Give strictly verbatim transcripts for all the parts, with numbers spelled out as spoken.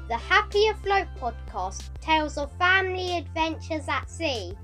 the Happy Afloat podcast, tales of family adventures at sea.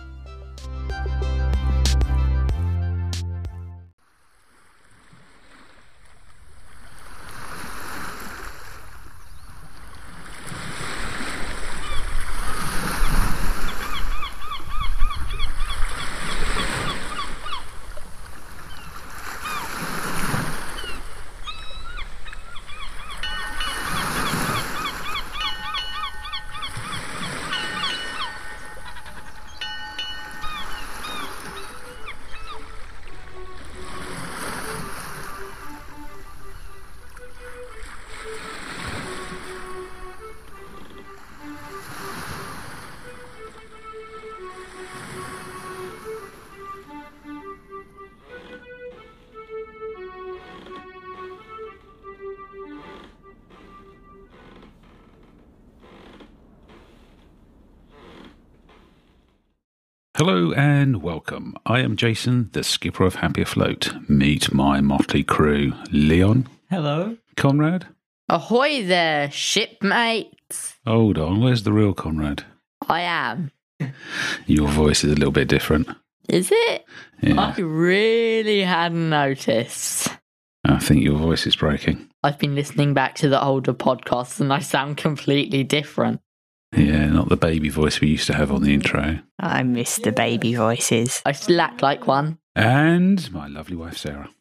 Hello and welcome. I am Jason, the skipper of Happy Afloat. Meet my motley crew. Leon. Hello. Conrad. Ahoy there, shipmates. Hold on, where's the real Conrad? I am. Your voice is a little bit different. Is it? Yeah. I really hadn't noticed. I think your voice is breaking. I've been listening back to the older podcasts and I sound completely different. Yeah, not the baby voice we used to have on the intro. I miss the baby voices. I still act like one. And my lovely wife, Sarah.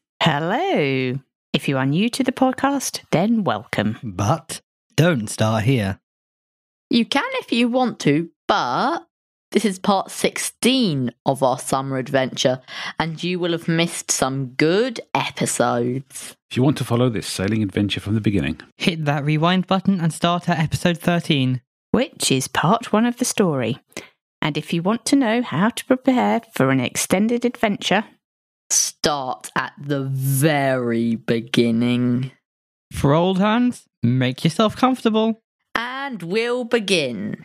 Hello. If you are new to the podcast, then welcome. But don't start here. You can if you want to, but this is part sixteen of our summer adventure and you will have missed some good episodes. If you want to follow this sailing adventure from the beginning, Hit that rewind button and start at episode thirteen. Which is part one of the story. And if you want to know how to prepare for an extended adventure, Start at the very beginning. For old hands, make yourself comfortable. And we'll begin.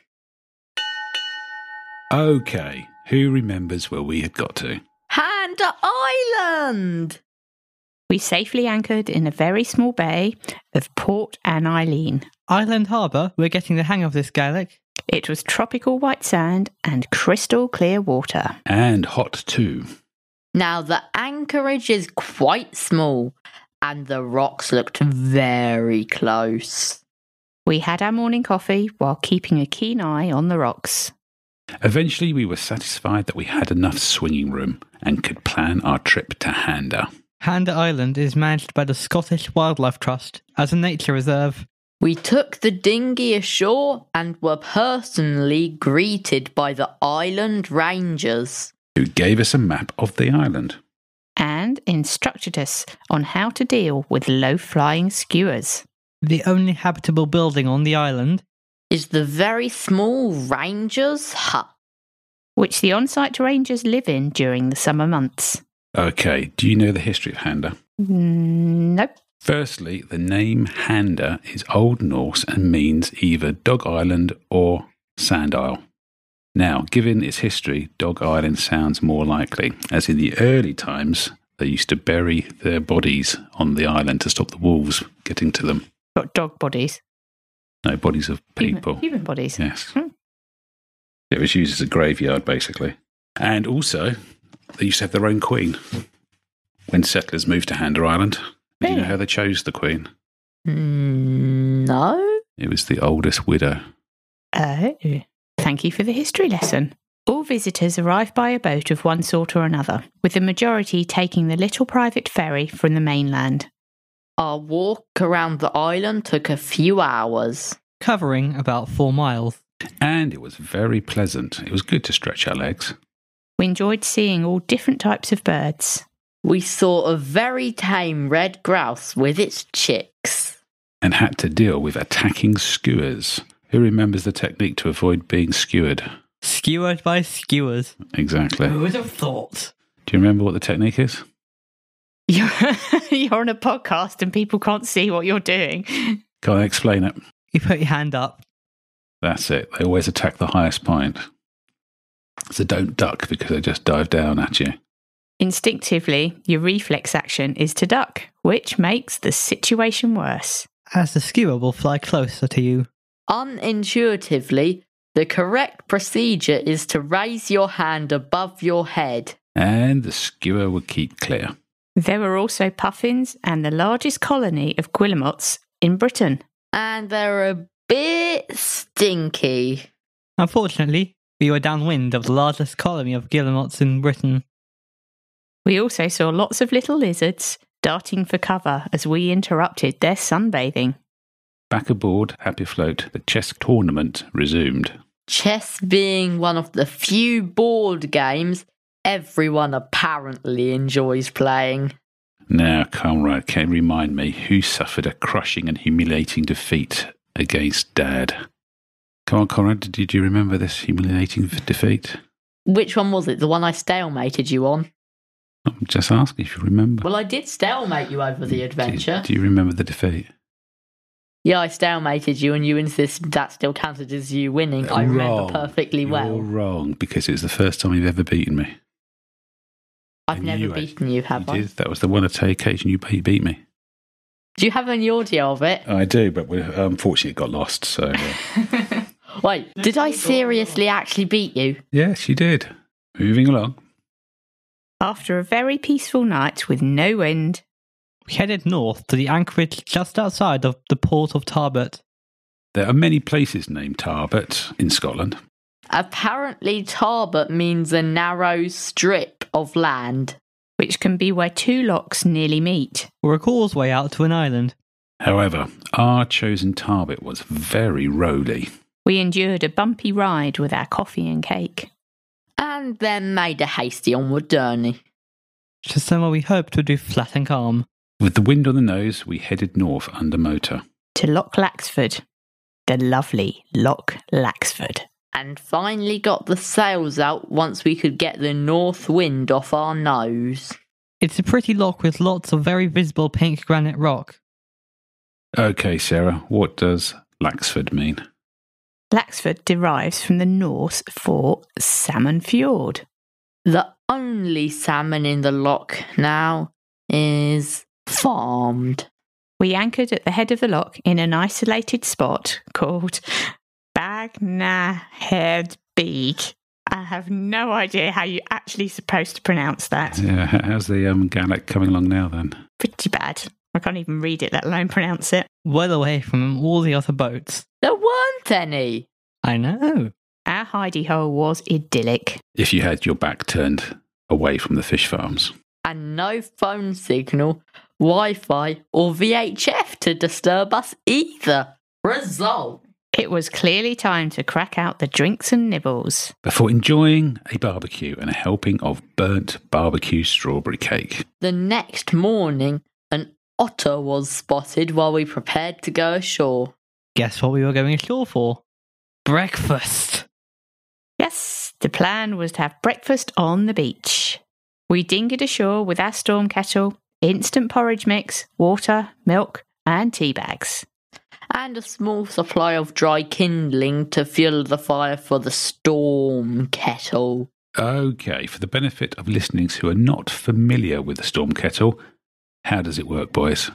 okay, who remembers where we had got to? Hand Island! we safely anchored in a very small bay of Port Anne Eileen. Island Harbour, we're getting the hang of this, Gaelic. It was tropical white sand and crystal clear water. And hot too. Now, the anchorage is quite small, and the rocks looked very close. We had our morning coffee while keeping a keen eye on the rocks. Eventually we were satisfied that we had enough swinging room and could plan our trip to Handa. Handa Island is managed by the Scottish Wildlife Trust as a nature reserve. We took the dinghy ashore and were personally greeted by the island rangers. Who gave us a map of the island. And instructed us on how to deal with low-flying skuas. The only habitable building on the island. Is the very small ranger's hut. Which the on-site rangers live in during the summer months. Okay, do you know the history of Handa? Mm, nope. Firstly, the name Handa is Old Norse and means either Dog Island or Sand Isle. Now, given its history, Dog Island sounds more likely, as in the early times, they used to bury their bodies on the island to stop the wolves getting to them. Got dog bodies. No, bodies of people. Human, human bodies. Yes. Hmm. It was used as a graveyard, basically. And also, they used to have their own queen. When settlers moved to Handa Island, did you know how they chose the queen? Mm, no? It was the oldest widow. Oh. Thank you for the history lesson. All visitors arrive by a boat of one sort or another, with the majority taking the little private ferry from the mainland. Our walk around the island took a few hours. Covering about four miles. And it was very pleasant. It was good to stretch our legs. We enjoyed seeing all different types of birds. We saw a very tame red grouse with its chicks. And had to deal with attacking skuas. Who remembers the technique to avoid being skewered? Skewered by skewers. Exactly. Who would have thought? Do you remember what the technique is? You're, you're on a podcast and people can't see what you're doing. Can't I explain it? You put your hand up. That's it. They always attack the highest point. So don't duck because they just dive down at you. Instinctively, your reflex action is to duck, which makes the situation worse. As the skewer will fly closer to you. Unintuitively, the correct procedure is to raise your hand above your head. And the skewer would keep clear. There were also puffins and the largest colony of guillemots in Britain. And they're a bit stinky. Unfortunately, we were downwind of the largest colony of guillemots in Britain. We also saw lots of little lizards darting for cover as we interrupted their sunbathing. Back aboard Happy Float, the chess tournament resumed. Chess being one of the few board games everyone apparently enjoys playing. Now, Conrad, can you remind me who suffered a crushing and humiliating defeat against Dad? Come on, Conrad, did you remember this humiliating defeat? Which one was it? The one I stalemated you on? I'm just asking if you remember. Well, I did stalemate you over the adventure. Do you, do you remember the defeat? Yeah, I stalemated you and you insist that still counted as you winning. I remember Wrong. perfectly well. You're wrong, because it was the first time you've ever beaten me. I've And never you had- beaten you, have you I? did. That was the one occasion you beat beat me. Do you have any audio of it? I do, but we unfortunately it got lost. So uh, Wait, did I seriously actually beat you? yes, you did. Moving along. After a very peaceful night with no wind, We headed north to the anchorage just outside of the port of Tarbert. There are many places named Tarbert in Scotland. Apparently, Tarbert means a narrow strip of land. which can be where two locks nearly meet. Or a causeway out to an island. However, our chosen Tarbert was very roly. We endured a bumpy ride with our coffee and cake. And then made a hasty onward journey. To somewhere we hoped would be flat and calm. With the wind on the nose, we headed north under motor. To Loch Laxford. The lovely Loch Laxford. And finally got the sails out once we could get the north wind off our nose. It's a pretty loch with lots of very visible pink granite rock. Okay, Sarah, what does Laxford mean? Laxford derives from the Norse for salmon fjord. The only salmon in the loch now is farmed. We anchored at the head of the loch in an isolated spot called Bagna Head Beak. I have no idea how you're actually supposed to pronounce that. Yeah, h- how's the um, Gaelic coming along now then? Pretty bad. I can't even read it, let alone pronounce it. Well away from all the other boats. There weren't any. I know. Our hidey hole was idyllic. If you had your back turned away from the fish farms. And no phone signal, Wi-Fi or V H F to disturb us either. Result. It was clearly time to crack out the drinks and nibbles. Before enjoying a barbecue and a helping of burnt barbecue strawberry cake. The next morning, an otter was spotted while we prepared to go ashore. Guess what we were going ashore for? Breakfast. Yes, the plan was to have breakfast on the beach. We dinged ashore with our storm kettle, instant porridge mix, water, milk, and tea bags. And a small supply of dry kindling to fuel the fire for the storm kettle. Okay, for the benefit of listeners who are not familiar with the storm kettle, how does it work, boys?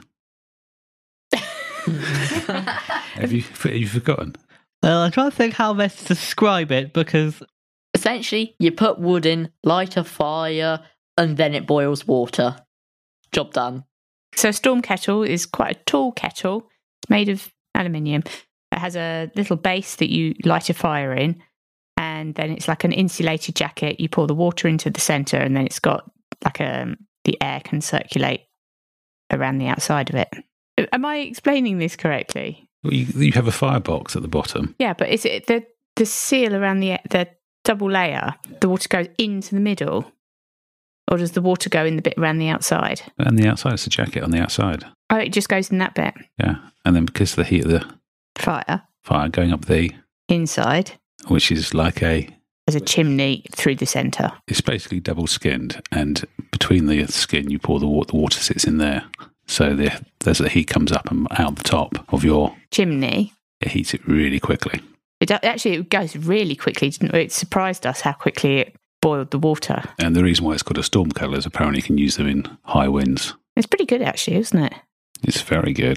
have, you, have you forgotten? Well, I'm trying to think how best to describe it because Essentially, you put wood in, light a fire, and then it boils water. Job done. So a storm kettle is quite a tall kettle. It's made of aluminium. It has a little base that you light a fire in, and then it's like an insulated jacket. You pour the water into the centre, and then it's got like a the air can circulate around the outside of it. Am I explaining this correctly? Well, you, you have a firebox at the bottom. Yeah, but is it the the seal around the the double layer? The water goes into the middle, or does the water go in the bit around the outside? And the outside, it's a jacket on the outside. Oh, it just goes in that bit. Yeah. And then because of the heat of the Fire fire going up the, inside. which is like a, There's a chimney through the centre. it's basically double skinned. And between the skin, you pour the water, the water sits in there. So the, there's the heat comes up and out the top of your, Chimney. it heats it really quickly. It actually it goes really quickly, didn't it? It surprised us how quickly it boiled the water. And the reason why it's called a storm kettle is apparently you can use them in high winds. It's pretty good actually, isn't it? It's very good.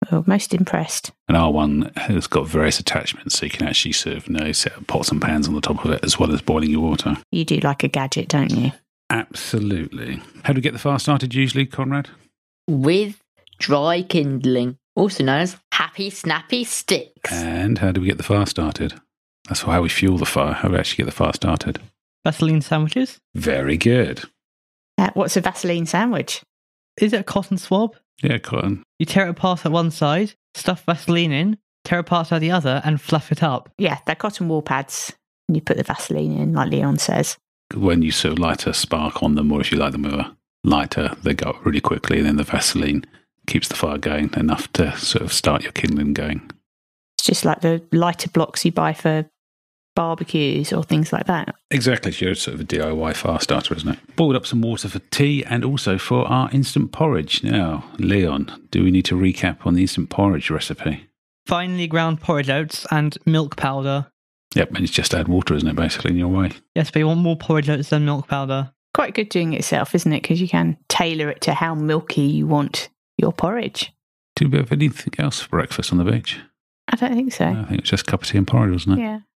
were most impressed. And our one has got various attachments, so you can actually sort of, you know, set up pots and pans on the top of it as well as boiling your water. You do like a gadget, don't you? Absolutely. How do we get the fire started usually, Conrad? With dry kindling, also known as happy snappy sticks. And how do we get the fire started? That's how we fuel the fire. How do we actually get the fire started? Vaseline sandwiches? Very good. Uh, what's a Vaseline sandwich? Is it a cotton swab? Yeah, cotton. You tear it apart at one side, stuff Vaseline in, tear it apart at the other, and fluff it up. Yeah, they're cotton wall pads. And you put the Vaseline in, like Leon says. When you sort of light a spark on them, or if you light them with a lighter, they go up really quickly, and then the Vaseline keeps the fire going enough to sort of start your kindling going. It's just like the lighter blocks you buy for barbecues or things like that. Exactly. It's sort of a D I Y fire starter, isn't it? Boiled up some water for tea and also for our instant porridge. Now, Leon, do we need to recap on the instant porridge recipe? Finely ground porridge oats and milk powder. Yep, and it's just add water, isn't it, basically, in your way? Yes, but you want more porridge oats than milk powder. Quite good doing it yourself, isn't it? Because you can tailor it to how milky you want your porridge. Do a bit of anything else for breakfast on the beach? I don't think so. I think it was just a cup of tea and porridge, wasn't it? Yeah.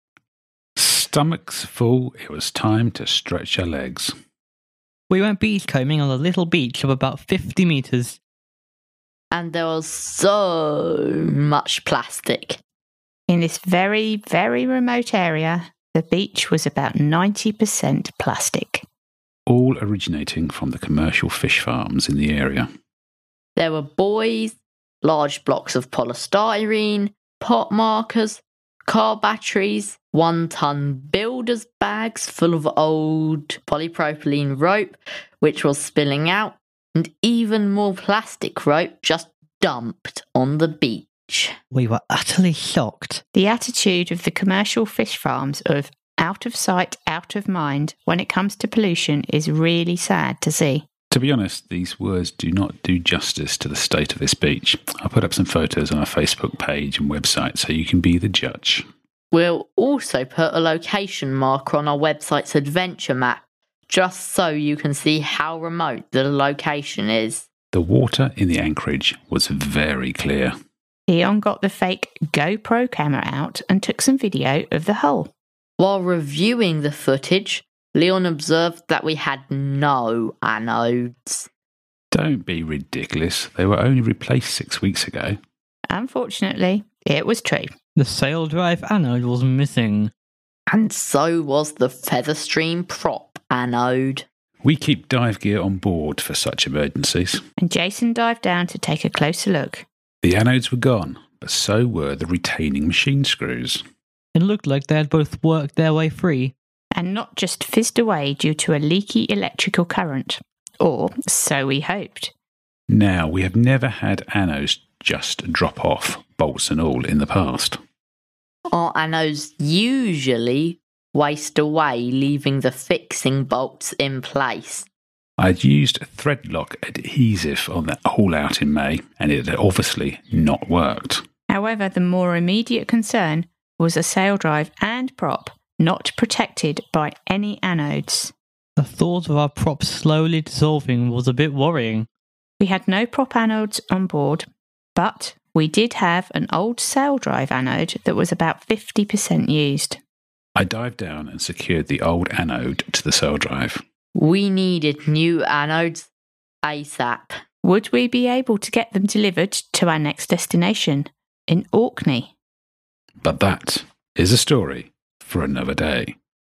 Stomachs full, it was time to stretch our legs. We went beachcombing on a little beach of about fifty metres. And there was so much plastic. In this very, very remote area, the beach was about ninety percent plastic. All originating from the commercial fish farms in the area. There were buoys, large blocks of polystyrene, pot markers, car batteries, one-ton builder's bags full of old polypropylene rope, which was spilling out, and even more plastic rope just dumped on the beach. We were utterly shocked. The attitude of the commercial fish farms of out of sight, out of mind when it comes to pollution is really sad to see. To be honest, these words do not do justice to the state of this beach. I'll put up some photos on our Facebook page and website so you can be the judge. We'll also put a location marker on our website's adventure map, just so you can see how remote the location is. The water in the anchorage was very clear. Leon got the fake GoPro camera out and took some video of the hull. While reviewing the footage, Leon observed that we had no anodes. Don't be ridiculous. They were only replaced six weeks ago. Unfortunately, it was true. The sail drive anode was missing. And so was the Featherstream prop anode. We keep dive gear on board for such emergencies. And Jason dived down to take a closer look. The anodes were gone, but so were the retaining machine screws. It looked like they had both worked their way free. And not just fizzed away due to a leaky electrical current. Or so we hoped. Now, we have never had anodes just drop off, bolts and all, in the past. Our anodes usually waste away, leaving the fixing bolts in place. I'd used threadlock adhesive on that haul out in May, and it had obviously not worked. However, the more immediate concern was a sail drive and prop not protected by any anodes. The thought of our prop slowly dissolving was a bit worrying. We had no prop anodes on board, but we did have an old sail drive anode that was about fifty percent used. I dived down and secured the old anode to the sail drive. We needed new anodes ASAP. Would we be able to get them delivered to our next destination, in Orkney? But that is a story for another day.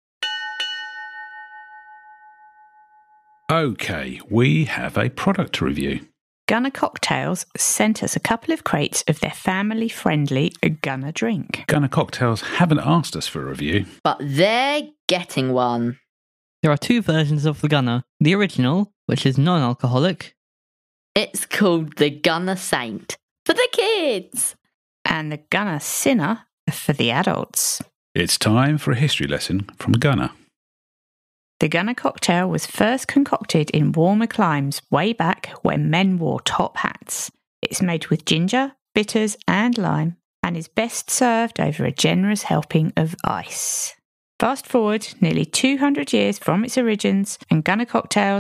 Okay, we have a product to review. Gunner Cocktails sent us a couple of crates of their family-friendly Gunner drink. Gunner Cocktails haven't asked us for a review. But they're getting one. There are two versions of the Gunner. The original, which is non-alcoholic. It's called the Gunner Saint for the kids. And the Gunner Sinner for the adults. It's time for a history lesson from Gunner. The Gunner cocktail was first concocted in warmer climes way back when men wore top hats. It's made with ginger, bitters and lime and is best served over a generous helping of ice. Fast forward nearly two hundred years from its origins and Gunner cocktails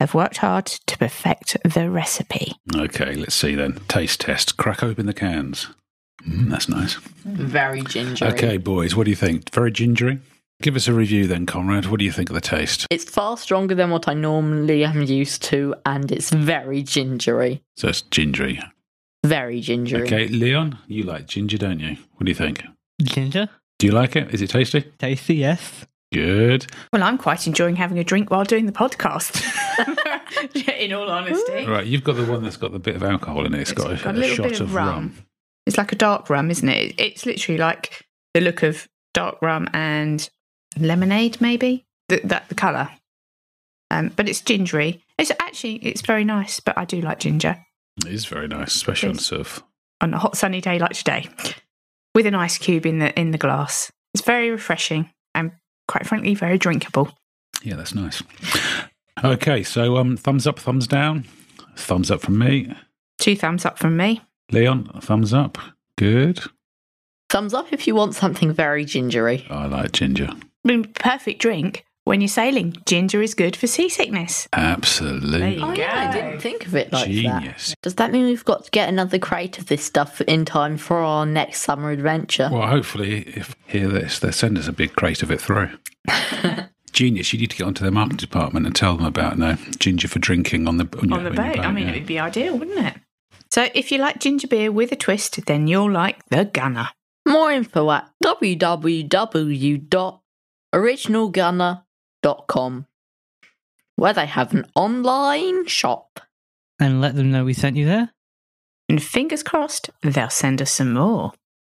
have worked hard to perfect the recipe. Okay, let's see then. Taste test. Crack open the cans. Mm, that's nice. Very gingery. Okay, boys, what do you think? Very gingery? Give us a review then, Conrad. What do you think of the taste? It's far stronger than what I normally am used to, and it's very gingery. So it's gingery. Very gingery. Okay, Leon, you like ginger, don't you? What do you think? Ginger? Do you like it? Is it tasty? Tasty, yes. Good. Well, I'm quite enjoying having a drink while doing the podcast. In all honesty. Right, you've got the one that's got the bit of alcohol in it. It's, It's got, a, got a a little shot bit of of rum. rum. It's like a dark rum, isn't it? It's literally like the look of dark rum and lemonade, maybe the, that the colour. Um, but it's gingery. It's actually it's very nice. But I do like ginger It is very nice, especially on Yes. surf. on a hot sunny day like today, with an ice cube in the in the glass. It's very refreshing and, quite frankly, very drinkable. Yeah, that's nice. Okay, so um, thumbs up, thumbs down. Thumbs up from me. Two thumbs up from me. Leon, thumbs up. Good. Thumbs up if you want something very gingery. I like ginger. I mean, perfect drink when you're sailing. Ginger is good for seasickness. Absolutely. There you Oh, yeah, I didn't think of it like that. Genius. Does that mean we've got to get another crate of this stuff in time for our next summer adventure? Well, hopefully, if hear this, they'll send us a big crate of it through. Genius. You need to get onto their marketing department and tell them about no ginger for drinking on the on, On your- the on your boat. I mean, yeah. it would be ideal, wouldn't it? So if you like ginger beer with a twist, then you'll like the Gunner. More info at w w w dot original gunner dot com, where they have an online shop. And let them know we sent you there. And fingers crossed, they'll send us some more.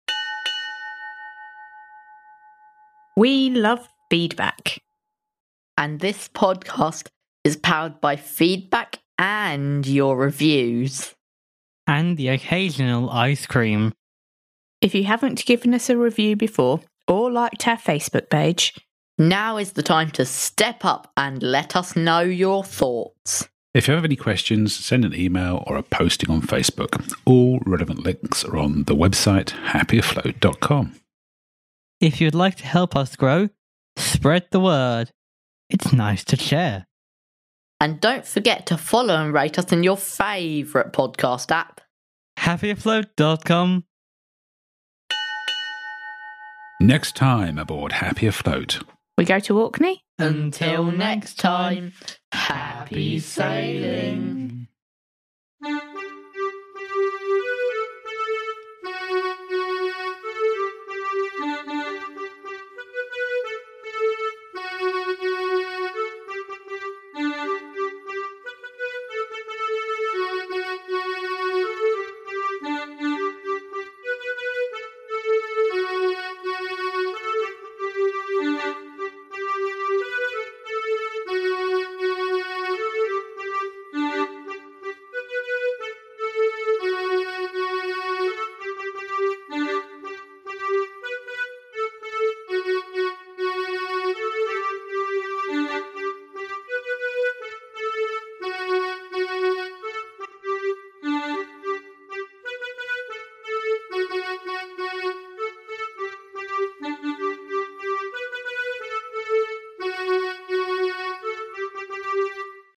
We love feedback. And this podcast is powered by feedback and your reviews. And the occasional ice cream. If you haven't given us a review before or liked our Facebook page, Now is the time to step up and let us know your thoughts. If you have any questions, send an email or a posting on Facebook. All relevant links are on the website happy afloat dot com. If you'd like to help us grow, spread the word. It's nice to share. And don't forget to follow and rate us in your favourite podcast app. happy afloat dot com. Next time aboard Happy Afloat. we go to Orkney. Until next time, happy sailing.